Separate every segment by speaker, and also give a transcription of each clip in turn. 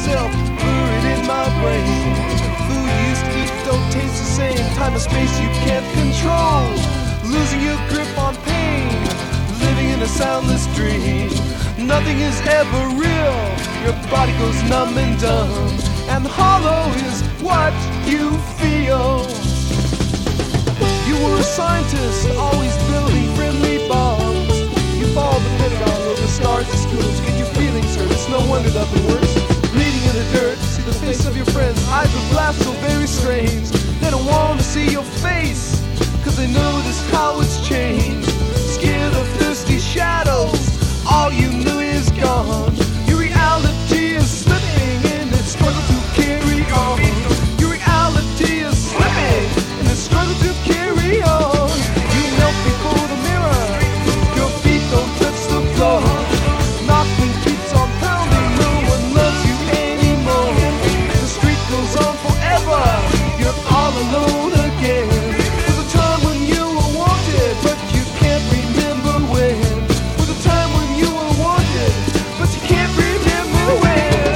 Speaker 1: yourself, buried in my brain. Food you used to eat don't taste the same. Time and space you can't control. Losing your grip on pain, living in a soundless dream. Nothing is ever real. Your body goes numb and dumb, and hollow is what you feel. You were a scientist, always building friendly bombs. You followed the Pentagon with the stars at school to get your feelings hurt. It's no wonder nothing works. Bleeding in the dirt, see the face of your friends. Eyes will blast so very strange. They don't want to see your face, cause they notice how it's changed. Scared of thirsty shadows, all you knew is gone. Your reality is slipping in its struggle to carry on. Your reality is slipping in its struggle to carry on. You melt before the mirror, your feet don't touch the floor. Knocking keeps on pounding, no one loves you anymore. The street goes on forever, you're all alone again. Was a time when you were wanted, but you can't remember when. Was a time when you were wanted, but you can't remember when.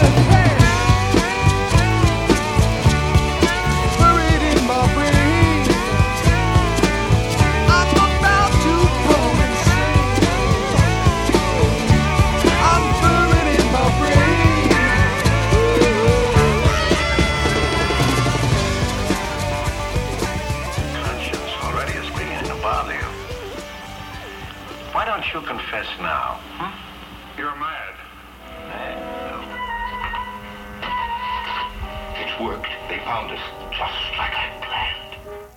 Speaker 1: Buried in my brain, I'm about to go insane. I'm buried in my brain.
Speaker 2: Conscience already is beginning to bother you. Why don't you confess now?
Speaker 3: You're mad.
Speaker 2: It's worked. They found us just like I